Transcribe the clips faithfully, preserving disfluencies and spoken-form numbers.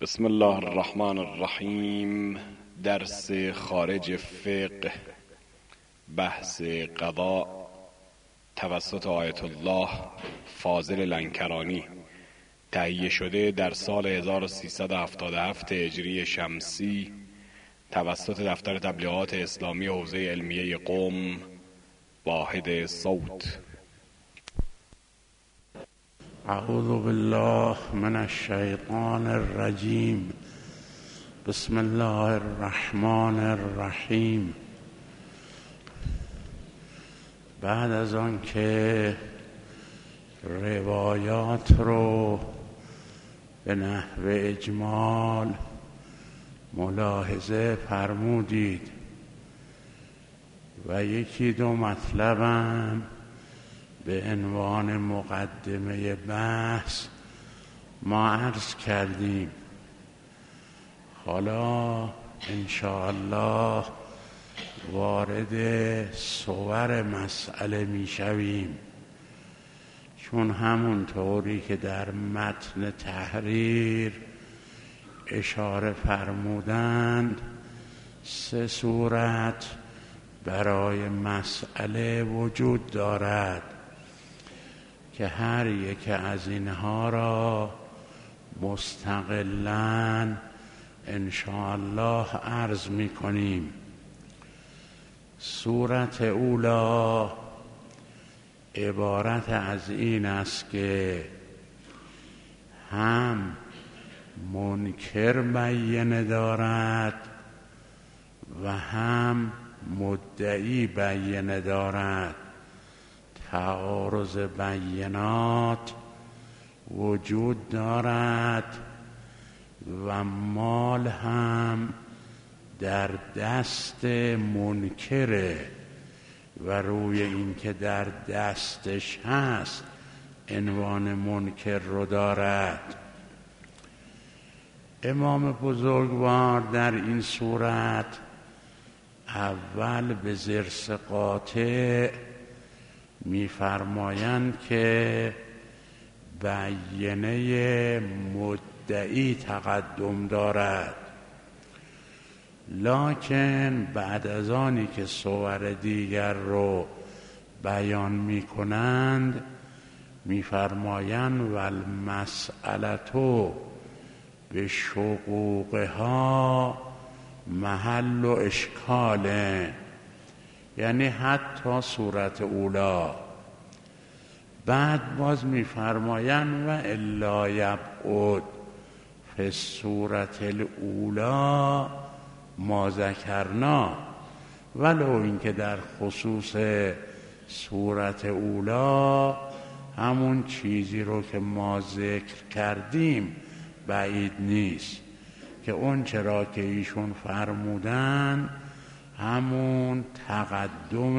بسم الله الرحمن الرحیم. درس خارج فقه، بحث قضا توسط آیت الله فاضل لنکرانی، تهیه شده در سال هزار و سیصد و هفتاد و هفت هجری شمسی توسط دفتر تبلیغات اسلامی حوزه علمیه قم، واحد صوت. اعوذ بالله من الشیطان الرجیم. بسم الله الرحمن الرحیم. بعد از آن که روایات رو به نحو اجمال ملاحظه فرمودید و یکی دو مطلبم به عنوان مقدمه بحث ما عرض کردیم، حالا انشاءالله وارد صور مسئله می شویم، چون همونطوری که در متن تحریر اشاره فرمودند سه صورت برای مسئله وجود دارد که هر یک از اینها را مستقلاً انشاءالله عرض می کنیم. صورت اولا عبارت از این است که هم منکر بیانه دارد و هم مدعی بیانه دارد. تعارض بیانات وجود دارد و مال هم در دست منکره و روی این که در دستش هست عنوان منکر رو دارد. امام بزرگوار در این صورت اول به ضرس قاطع می‌فرمایند که بیانه مدعی تقدم دارد، لکن بعد از آنی که صور دیگر رو بیان می‌کنند می‌فرمایند والمسئلة به شقوقها محل و اشکاله، یعنی حتی صورت اولا. بعد باز می‌فرمایند و الا یبعد فی الصورت الاولا ما ذکرنا، ولو اینکه در خصوص صورت اولا همون چیزی رو که ما ذکر کردیم بعید نیست که اون چرا که ایشون فرمودن همون تقدم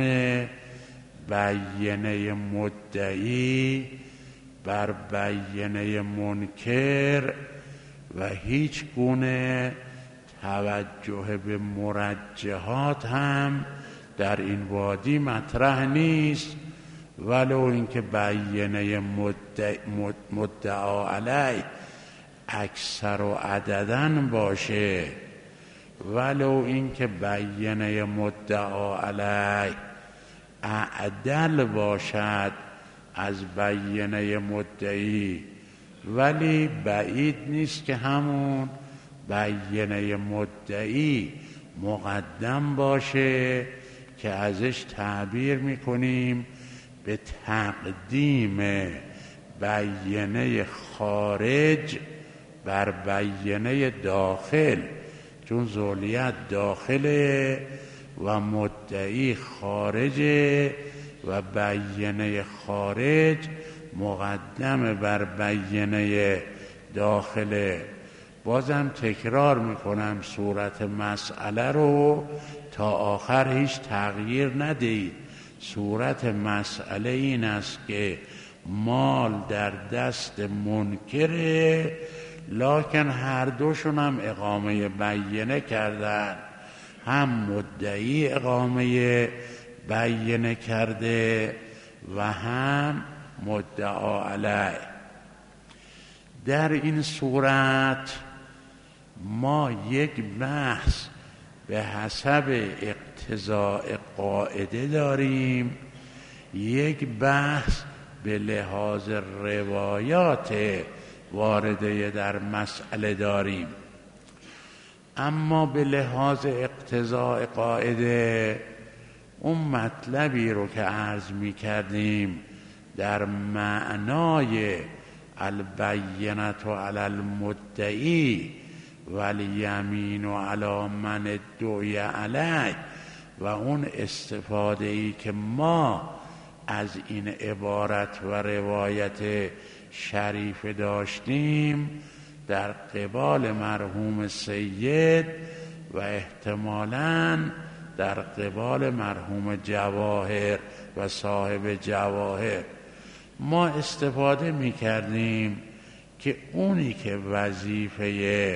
بیانه مدعی بر بیانه منکر و هیچ گونه توجه به مرجحات هم در این وادی مطرح نیست، ولو اینکه بیانه مدعا, مدعا علیه اکثر و عددن باشه، ولو اینکه بیانه مدعا علیه اعدل باشد از بیانه مدعی، ولی بعید نیست که همون بیانه مدعی مقدم باشه که ازش تعبیر میکنیم به تقدیم بیانه خارج بر بیانه داخل، چون ذولیت داخله و مدعی خارجه و بیانه خارج مقدم بر بیانه داخله. بازم تکرار میکنم صورت مسئله رو تا آخر هیچ تغییر ندهید. صورت مسئله این است که مال در دست منکره، لکن هر دوشون هم اقامه بیانه کردن، هم مدعی اقامه بیانه کرده و هم مدعا علیه. در این صورت ما یک بحث به حسب اقتضاء قاعده داریم، یک بحث به لحاظ روایات وارده در مسئله داریم. اما به لحاظ اقتضاء قاعده اون مطلبی رو که عرض می کردیم در معنای البینة علی المدعی والیمین علی من ادعی علیه و اون استفاده ای که ما از این عبارت و روایت شریف داشتیم در قبال مرحوم سید و احتمالاً در قبال مرحوم جواهر و صاحب جواهر ما استفاده می کردیم که اونی که وظیفه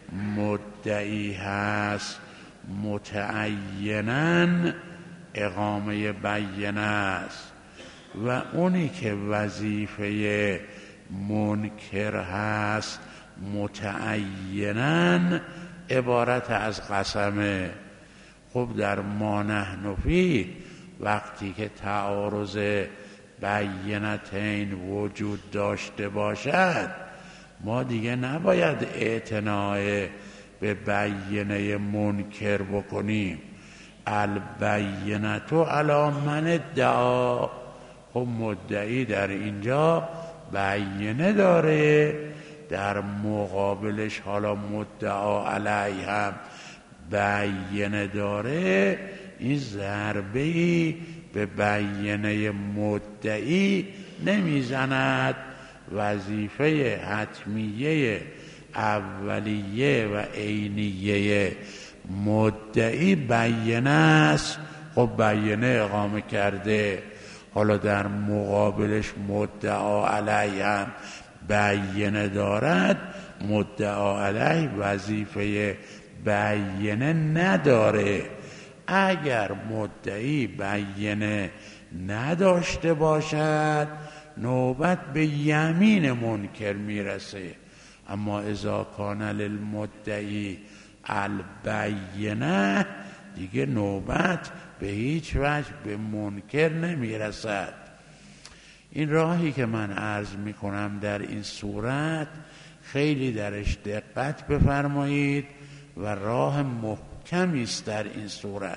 مدعی هست متعیناً اقامه بینه است و اونی که وظیفه منکر هست متعیناً عبارت از قسمه. خب در ما نحن فیه وقتی که تعارض بینتین وجود داشته باشد ما دیگه نباید اعتناع به بینه منکر بکنیم. البینة علی من ادعا، خب مدعی در اینجا بینه داره، در مقابلش حالا مدعا علیه هم بینه داره، این ضربه‌ای به بینه مدعی نمیزند. وظیفه حتمیه اولیه و عینیه مدعی بینه است. خب بینه اقامه کرده، حالا در مقابلش مدعا علیه هم بینه دارد، مدعا علیه وظیفه بینه نداره. اگر مدعی بینه نداشته باشد نوبت به یمین منکر میرسه. اما اذا کان للمدعی البینه دیگه نوبت به هیچ وجه به منکر نمیرسد. این راهی که من عرض میکنم در این صورت خیلی درش دقت بفرمایید و راه محکمی است. در این صورت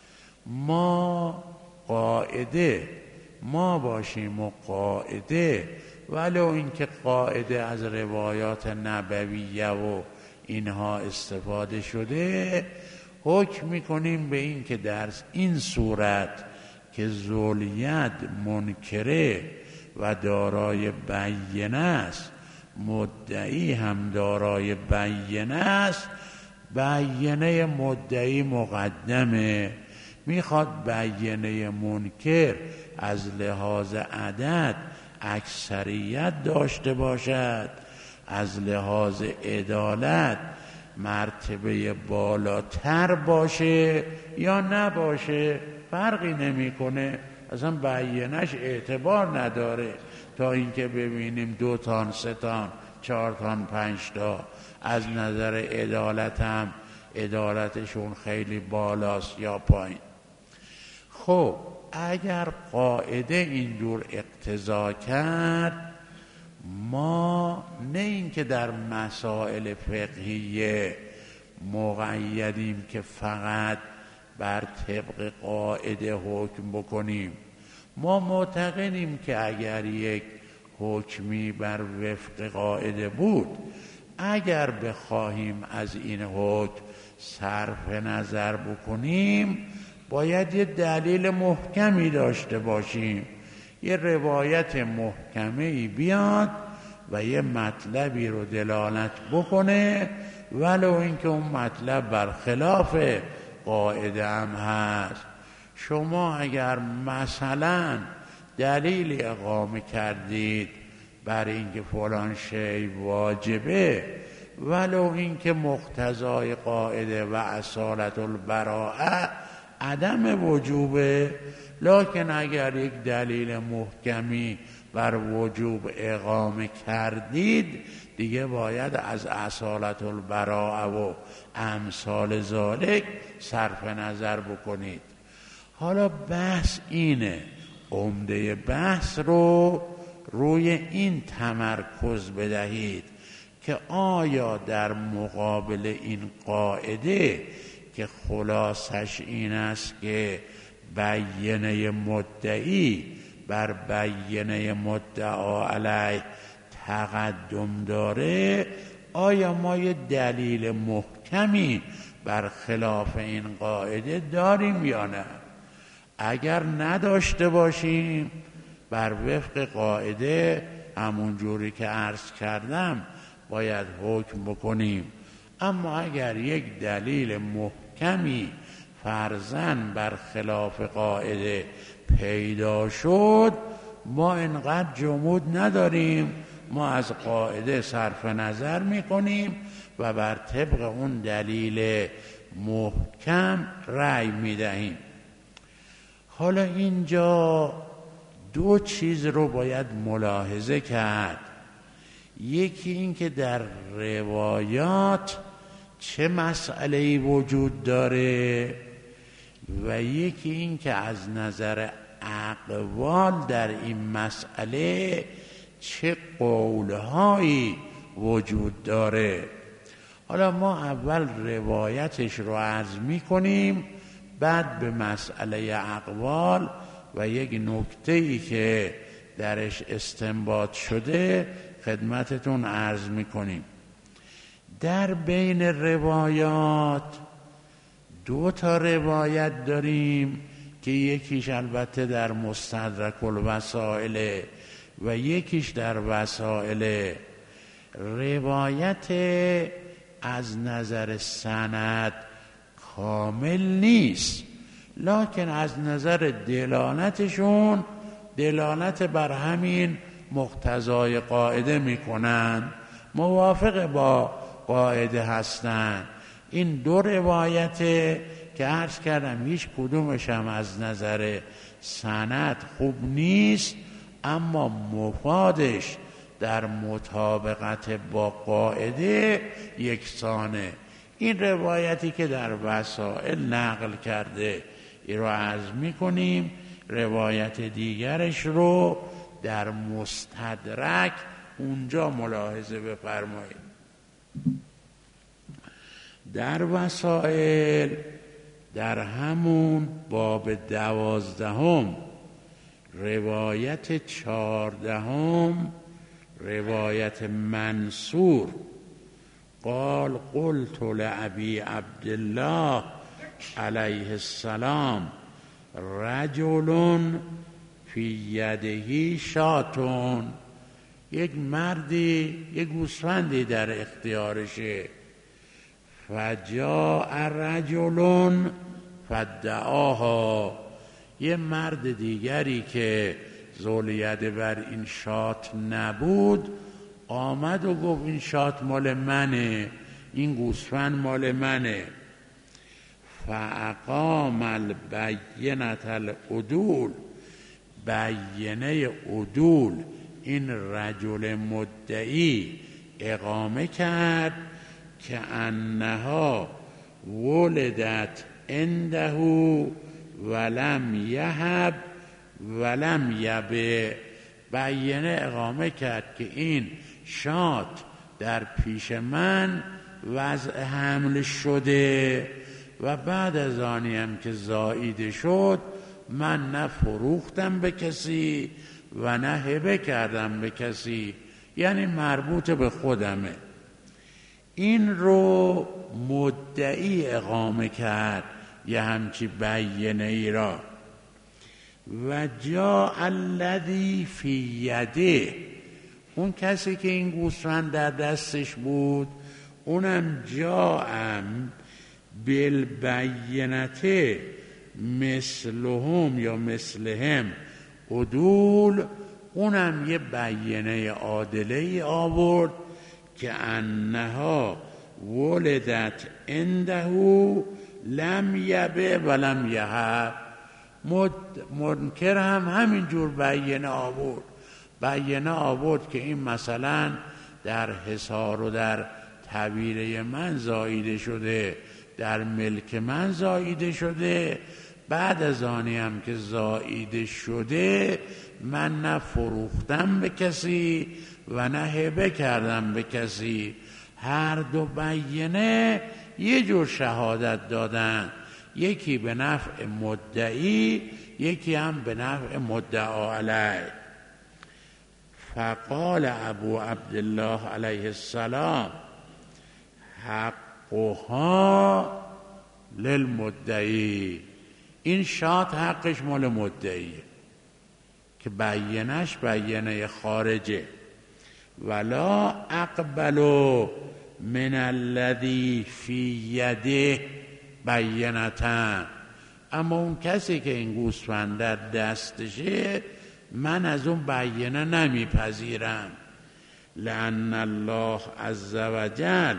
ما قاعده ما باشیم و قاعده، ولو اینکه قاعده از روایات نبویه و اینها استفاده شده، حکم میکنیم به این که در این صورت که ذوالید منکره و دارای بینه است، مدعی هم دارای بینه است، بینه مدعی مقدمه. میخواد بینه منکر از لحاظ عدد اکثریت داشته باشد، از لحاظ عدالت مرتبه بالاتر باشه یا نباشه فرقی نمیکنه، اصلا بینش اعتبار نداره تا اینکه ببینیم دو تان، سه تان، چهار تان، پنج تا از نظر عدالت هم عدالتشون خیلی بالاست یا پایین. خب اگر قاعده اینجور اقتضا کرد، ما نه اینکه در مسائل فقهیه مقیدیم که فقط بر طبق قاعده حکم بکنیم. ما معتقدیم که اگر یک حکمی بر وفق قاعده بود، اگر بخواهیم از این حکم صرف نظر بکنیم باید یه دلیل محکمی داشته باشیم، یه روایت محکمی بیاد و یه مطلبی رو دلالت بکنه، ولو اینکه اون مطلب برخلاف قاعده هم هست. شما اگر مثلا دلیلی اقامه کردید بر اینکه فلان شی واجبه، ولو اینکه مقتضای قاعده و اصالت البراءه عدم وجوبه، لکن اگر یک دلیل محکمی بر وجوب اقامه کردید دیگه باید از اصالت البراءه و امثال ذالک صرف نظر بکنید. حالا بحث اینه، عمده بحث رو روی این تمرکز بدهید که آیا در مقابل این قاعده که خلاصش این است که بیانه مدعی بر بیانه مدعا علیه تقدم داره، آیا ما یه دلیل محکمی بر خلاف این قاعده داریم یا نه؟ اگر نداشته باشیم بر وفق قاعده همون جوری که عرض کردم باید حکم بکنیم. اما اگر یک دلیل محکمی فرضاً بر خلاف قاعده پیدا شد، ما اینقدر جمود نداریم، ما از قاعده صرف نظر میکنیم و بر طبق اون دلیل محکم رأی میدهیم. حالا اینجا دو چیز رو باید ملاحظه کرد. یکی این که در روایات چه مسئله‌ای وجود داره و یکی این که از نظر اقوال در این مسئله چه قولهایی وجود داره. حالا ما اول روایتش رو عرض میکنیم، بعد به مسئله اقوال و یک نکته‌ای که درش استنباط شده خدمتتون عرض میکنیم. در بین روایات دو تا روایت داریم که یکیش البته در مستدرک الوسائل و یکیش در وسائل. روایت از نظر سند کامل نیست، لکن از نظر دلالتشون دلالت بر همین مقتضای قاعده میکنن، موافق با قاعده هستن. این دو روایت که عرض کردم هیچ کدومش هم از نظر سند خوب نیست، اما مفادش در مطابقت با قاعده یکسانه. این روایتی که در وسائل نقل کرده این رو عرض میکنیم، روایت دیگرش رو در مستدرک اونجا ملاحظه بفرمایید. در وسائل در همون باب دوازدهم روایت چهاردهم روایت منصور قال قلت لأبي عبدالله علیه السلام رجل فی یده شاتون، یک مردی یک گوسفندی در اختیارشه، فجاء رجل فدعاها، یه مرد دیگری که ذوالیده بر این شات نبود آمد و گفت این شات مال منه، این گوسفند مال منه. فاقام البینة العدول، بینه عدول این رجل مدعی اقامه کرد که انها ولدت عنده ولم یهب ولم یبه، بینه اقامه کرد که این شات در پیش من وضع حمل شده و بعد از آنی هم که زاییده شد من نه فروختم به کسی و نه هبه کردم به کسی، یعنی مربوط به خودمه. این رو مدعی اقامه کرد یه همچی بیانه ای را. و جاء الذی فی یده، اون کسی که این گوسفند در دستش بود اونم جاءم بالبینته مثلهم یا مثلهم عدول، اونم یه بیانه عادله ای آورد که انها ولدت عنده لم یبه و لم یهب. منکر هم همینجور بیانه آورد، بیانه آورد که این مثلا در حصار و در طویله من زاییده شده، در ملک من زاییده شده. بعد از آنی هم که زاییده شده من نه فروختم به کسی و نه هبه کردم به کسی. هر دو بیانه یه جور شهادت دادن، یکی به نفع مدعی، یکی هم به نفع مدعا علیه. فقال ابو عبدالله علیه السلام حقها للمدعی. این شات حقش مال مدعیه که بیانش بیانه خارجه. ولا اقبلو من الذی فی یده بیانتن. اما اون کسی که این گوسفند در دستشه من از اون بیانه نمیپذیرم. لأن الله عز وجل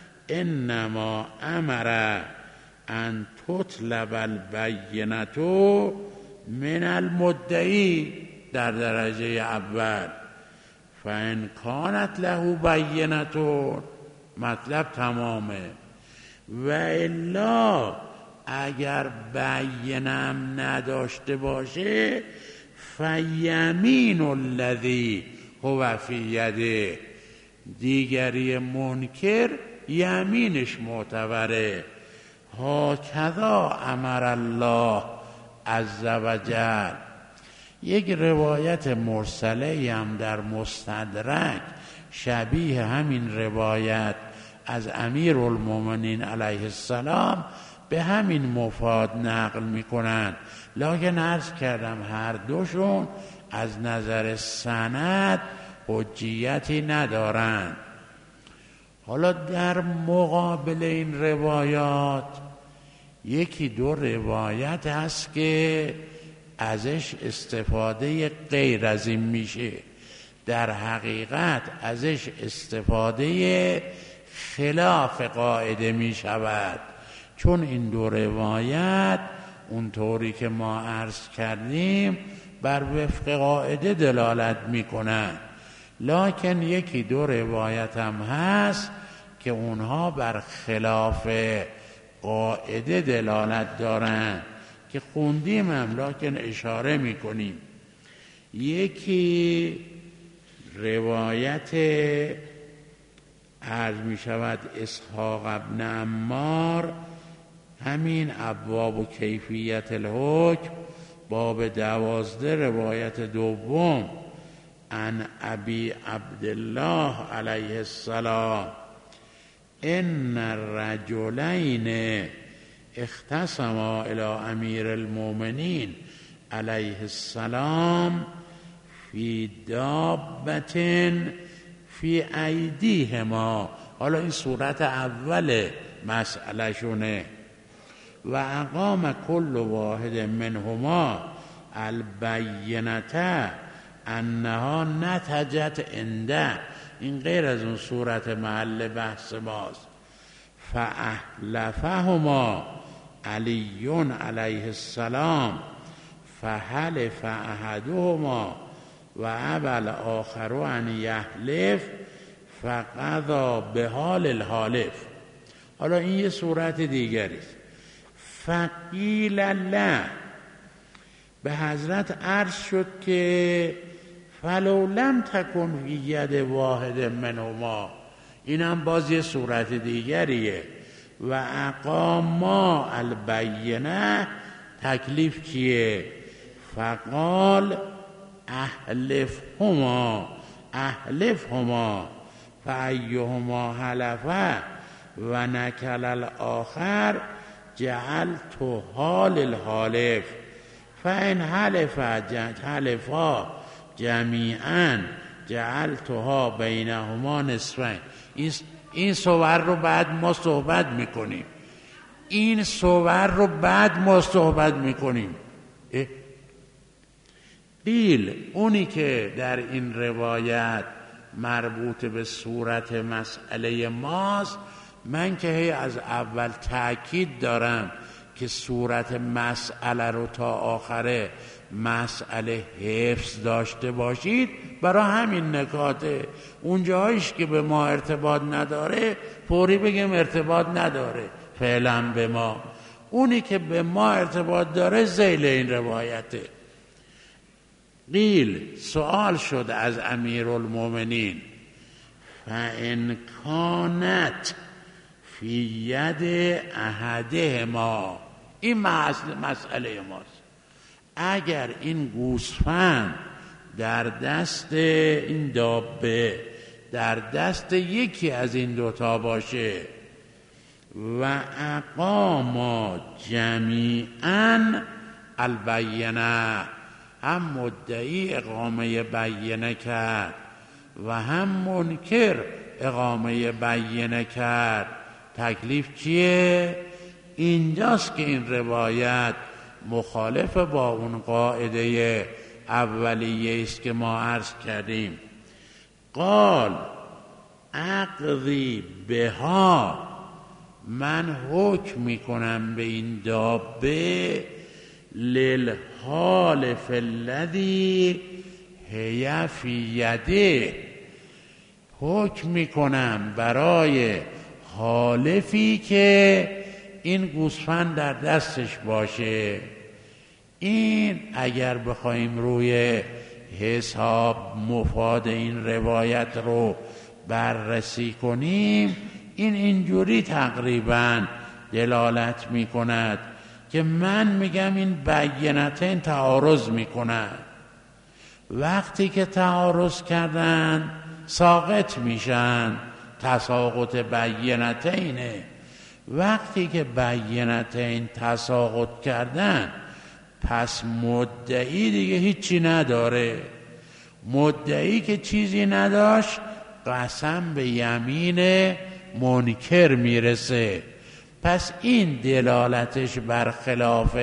انما امر ان تطلب البینة من المدعی در درجه اول. فان کانت له بینة مطلب تمامه. و الا اگر بینم نداشته باشه فیمین الذی هو فی یده. دیگری منکر یمینش معتبره. هاکذا امر الله عز وجل. یک روایت مرسله هم در مستدرک شبیه همین روایت از امیر المومنین علیه السلام به همین مفاد نقل میکنن، لکن عرض کردم هر دوشون از نظر سند حجیتی ندارن. حالا در مقابل این روایات یکی دو روایت هست که ازش استفاده غیر از این میشه. در حقیقت ازش استفاده خلاف قاعده میشود، چون این دو روایت اونطوری که ما عرض کردیم بر وفق قاعده دلالت میکنن، لکن یکی دو روایت هم هست که اونها بر خلاف قاعده دلالت دارن که خوندیم هم لکن اشاره میکنیم. یکی روایت عرض میشود اسحاق ابن عمار، همین ابواب و کیفیت الحکم باب دوازده روایت دوم، عن ابی عبدالله علیه السلام ان الرجلین اختصما الى امیر المؤمنین علیه السلام فی دابت فی ایدیهما. حالا این صورت اول مسئله شونه. و اقام کل واحد منهما البینة انها نتجت عنده. این غیر از اون صورت محل بحث ماست. فاحلفهما علی علیه السلام فحلف احدهما و ابى الاخر ان یحلف فقضا به حال الحالف. حالا این یه صورت دیگری است. فقیل له، به حضرت عرض شد که فلو لم تکن فی ید واحد منهما، این هم باز یه صورت دیگریه. و اقاما البینه، تکلیف کیه؟ فقال احلفهما احلفهما فایهما حلفه و نکل الاخر جعلت حال الحالف فان حلف حلفا جمیعا جعلتها بینهما نصفین. این این صور رو بعد ما صحبت میکنیم. این صور رو بعد ما صحبت میکنیم. قیل، اونی که در این روایت مربوط به صورت مسئله ماست، من که هی از اول تأکید دارم که صورت مسئله رو تا آخره مسئله حفظ داشته باشید، برای همین نکاته. اون جایش که به ما ارتباط نداره فوری بگیم ارتباط نداره فعلا به ما، اونی که به ما ارتباط داره ذیل این روایته. قیل سوال شد از امیرالمومنین فإن کانت فی ید احدهما، این مسئله ماست، اگر این گوسفند در دست این دابه در دست یکی از این دوتا باشه و اقاما جمیعا البینه، هم مدعی اقامه بینه کرد و هم منکر اقامه بینه کرد، تکلیف چیه؟ اینجاست که این روایت مخالف با اون قاعده اولیه است که ما عرض کردیم. قال اقضی بها، من حکم میکنم به این دابه للحالف الذی هی فی یده، حکم میکنم برای حالفی که این گوسفند در دستش باشه. این اگر بخوایم روی حساب مفاد این روایت رو بررسی کنیم، این اینجوری تقریبا دلالت می کند که من میگم این بینتین تعارض می کند، وقتی که تعارض کردن ساقط میشن، تساقط بینتینه. وقتی که بینتین تساقط کردن پس مدعی دیگه هیچی نداره. مدعی که چیزی نداشت قسم به یمین منکر میرسه. پس این دلالتش برخلاف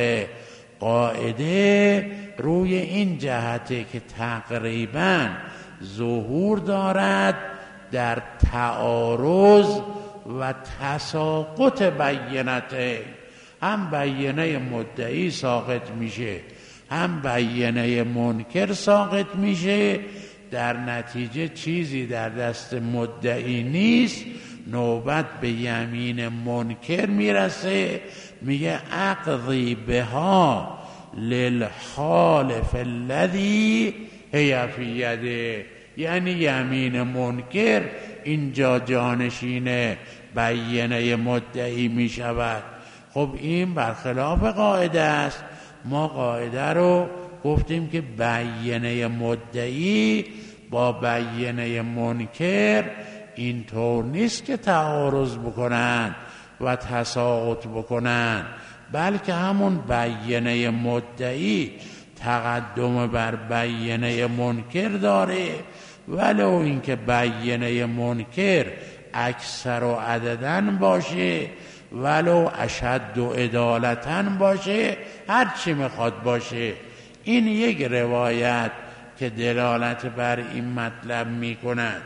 قاعده روی این جهته که تقریبا ظهور دارد در تعارض و تساقط بینته، هم بینه مدعی ساقط میشه هم بینه منکر ساقط میشه، در نتیجه چیزی در دست مدعی نیست، نوبت به یمین منکر میرسه، میگه اقضی بها للحالف الذی هی فی یده، یعنی یمین منکر اینجا جانشین بینه مدعی میشود. خب این برخلاف قاعده است. ما قاعده رو گفتیم که بینه مدعی با بینه منکر اینطور نیست که تعارض بکنن و تساقط بکنن، بلکه همون بینه مدعی تقدم بر بینه منکر داره، ولو اینکه بینه منکر اکثر و عددن باشه، ولو اشد و عدالتن باشه، هر چی میخواد باشه. این یک روایت که دلالت بر این مطلب میکند.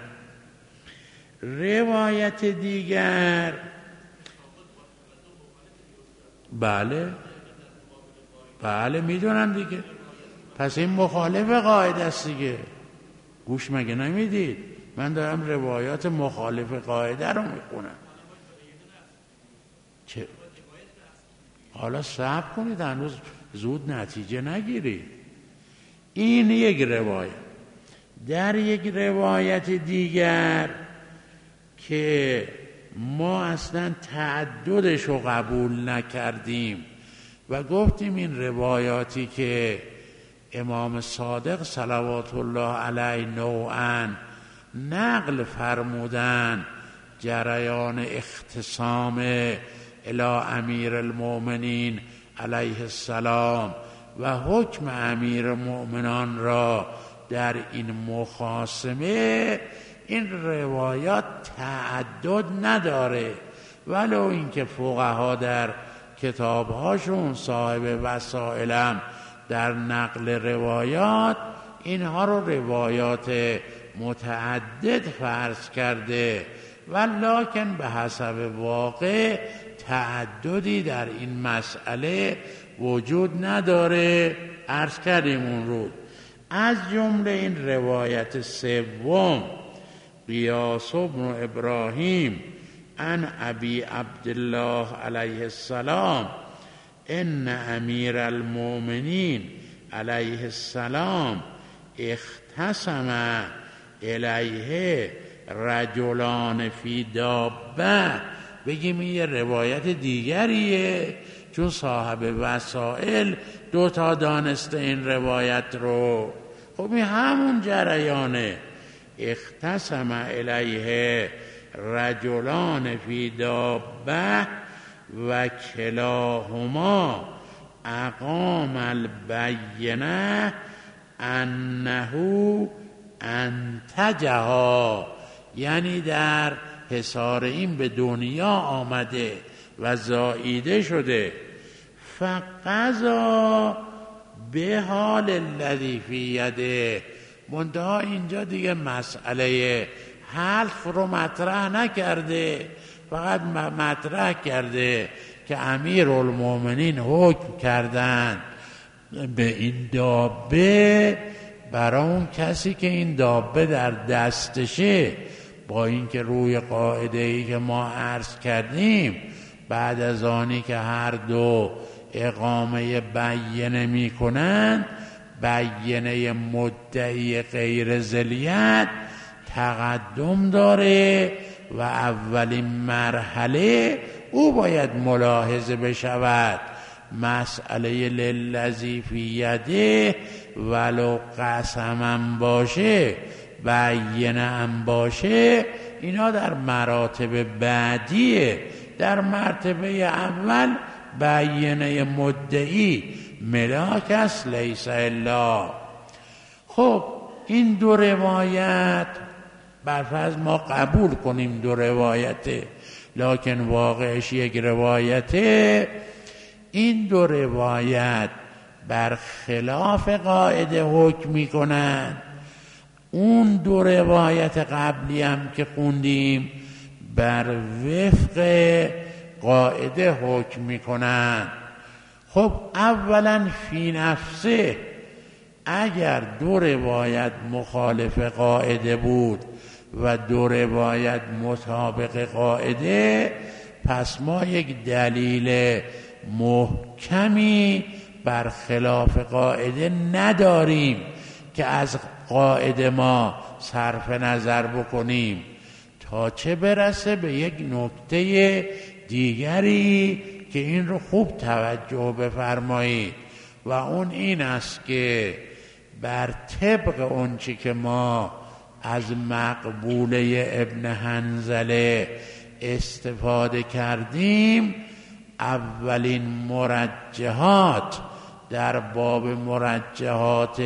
روایت دیگر بله بله میدونم دیگه، پس این مخالف قاعده است دیگه. گوش مگه نمیدید؟ من دارم روایات مخالف قاعده رو میخونم. چه؟ حالا صبر کنید، هنوز زود نتیجه نگیرید. این یک روایت. در یک روایت دیگر که ما اصلا تعددش رو قبول نکردیم و گفتیم این روایاتی که امام صادق صلوات الله علیه نوعاً نقل فرمودن جریان اختصام الی امیر المؤمنین علیه السلام و حکم امیر المؤمنان را در این مخاصمه، این روایات تعدد نداره، ولو اینکه فقها در کتابهاشون صاحب وسائلم در نقل روایات اینها رو روایات متعدد فرض کرده ولکن به حسب واقع تعددی در این مسئله وجود نداره. عرض کردیم اون رو. از جمله این روایت سوم قیاس بن ابراهیم عن ابی عبدالله علیه السلام ان امیر المؤمنین علیه السلام اختصم الیه رجلان فی دابه. بگیم این یه روایت دیگریه، چون صاحب وسائل دو تا دانسته این روایت رو. خب این همون جریانه. اختصم الیه رجلان فی دابه و کلاهما اقام البینه انه انتجها، یعنی در حصار این به دنیا آمده و زاییده شده. فقضا به حال الذی فی یده. منتها اینجا دیگه مسئله حلف رو مطرح نکرده، فقط مطرح کرده که امیر المؤمنین حکم کردن به این دابه برای اون کسی که این دابه در دستشه، با اینکه روی قاعده ای که ما عرض کردیم بعد از آنی که هر دو اقامه بیینه می کنند، بیینه مدعی غیر ذلیت تقدم داره و اولین مرحله او باید ملاحظه بشود. مسئله للذی فی یده ولو قسمم باشه، بیینه هم باشه، اینا در مراتب بعدیه. در مرتبه اول بیینه مدعی ملاک است، لیس الا. خب این دو روایت برفرض ما قبول کنیم دو روایته، لکن واقعش یک روایته. این دو روایت بر خلاف قاعده حکم میکنن. اون دو روایت قبلی هم که خوندیم بر وفق قاعده حکم میکنن. خب اولا فی نفسه اگر دو روایت مخالف قاعده بود و دو روایت مطابق قاعده، پس ما یک دلیل محکمی بر خلاف قاعده نداریم که از قاعده ما صرف نظر بکنیم، تا چه برسه به یک نکته دیگری که این رو خوب توجه بفرمایید و اون این است که بر طبق اون چی که ما از مقبوله ابن حنظله استفاده کردیم، اولین مرجحات در باب مرجحات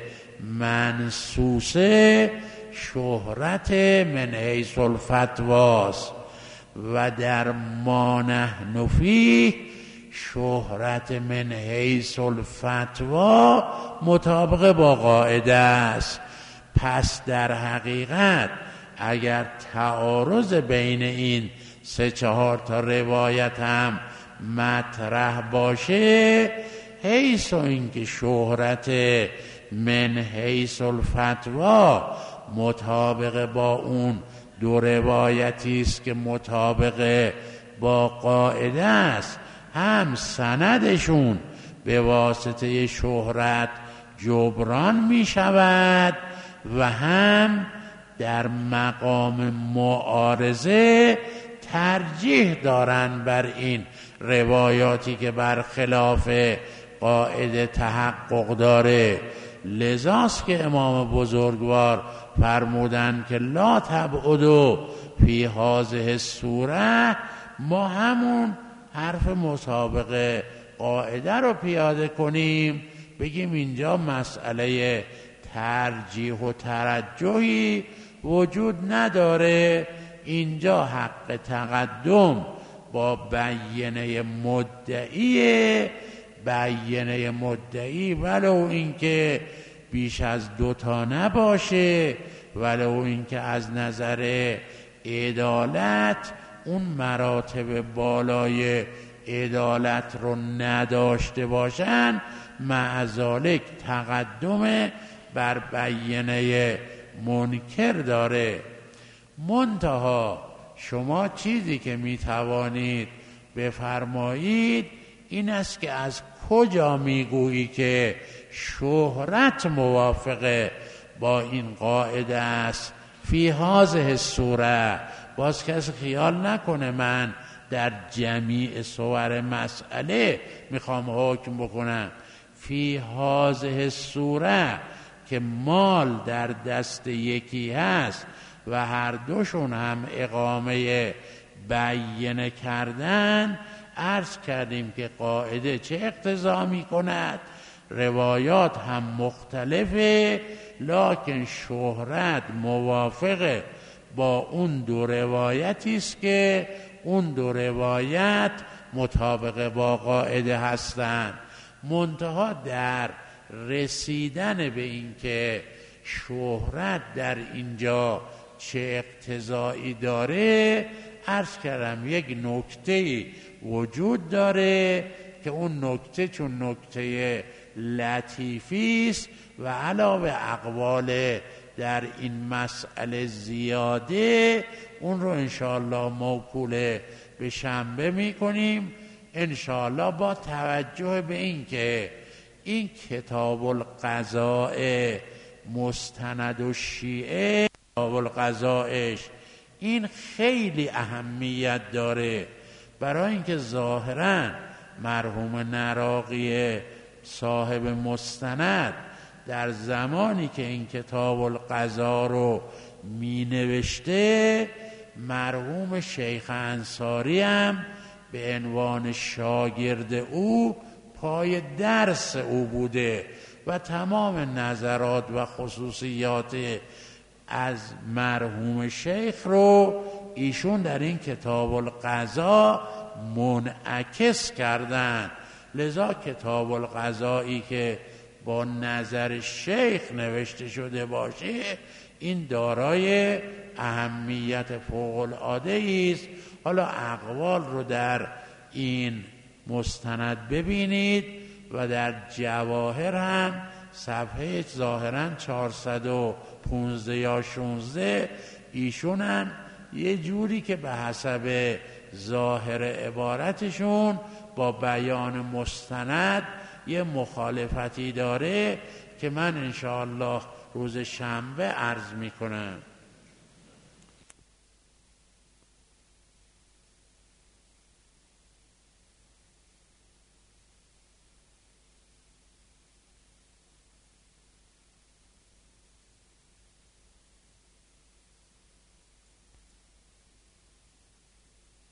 منصوصه شهرت من حیث الفتواست و در ما نحن فیه شهرت من حیث الفتوا مطابق با قاعده است. پس در حقیقت اگر تعارض بین این سه چهار تا روایت هم مطرح باشه، حیث اینکه شهرت من حیث الفتوا مطابق با اون دو روایتی است که مطابق با قاعده است، هم سندشون به واسطه شهرت جبران می شود و هم در مقام معارضه ترجیح دارن بر این روایاتی که بر خلاف قاعده تحقق داره. لذاست که امام بزرگوار فرمودن که لا تبعدوا فی هذه السوره، ما همون حرف مسابقه قاعده رو پیاده کنیم، بگیم اینجا مسئله ترجیح و ترجحی وجود نداره، اینجا حق تقدم با بیینه مدعی، بیینه مدعی ولو اینکه بیش از دوتا نباشه، ولو اینکه از نظر عدالت اون مراتب بالای عدالت رو نداشته باشن، معذالک تقدم بر بیانه منکر داره. منتها شما چیزی که میتوانید بفرمایید این است که از کجا میگویی که شهرت موافقه با این قاعده است؟ فی هذه الصوره. باز کسی خیال نکنه من در جمیع صور مسئله میخوام حکم بکنم. فی هذه الصوره که مال در دست یکی هست و هر دوشون هم اقامه بیانه کردن، عرض کردیم که قاعده چه اقتضا می کند. روایات هم مختلفه، لکن شهرت موافقه با اون دو روایتی است که اون دو روایت مطابق با قاعده هستند. منتها در رسیدن به این که شهرت در اینجا چه اقتضایی داره، عرض کردم یک نکته وجود داره که اون نکته چون نکته لطیفی است و علاوه اقوال در این مسئله زیاده، اون رو انشاءالله موکول به شنبه میکنیم انشاءالله، با توجه به این که این کتاب القضاء مستند و شیعه، کتاب القضاءش این خیلی اهمیت داره، برای اینکه ظاهراً مرحوم نراقی صاحب مستند در زمانی که این کتاب القضاء رو می نوشته، مرحوم شیخ انصاری هم به عنوان شاگرد او پای درس او بوده و تمام نظرات و خصوصیات از مرحوم شیخ رو ایشون در این کتاب القضاء منعکس کردن. لذا کتاب القضایی که با نظر شیخ نوشته شده باشه این دارای اهمیت فوق العاده است. حالا اقوال رو در این مستند ببینید و در جواهر هم صفحه ظاهراً چهارصد و پانزده یا شانزده ایشون هم یه جوری که به حسب ظاهر عبارتشون با بیان مستند یه مخالفتی داره که من انشاءالله روز شنبه عرض میکنم.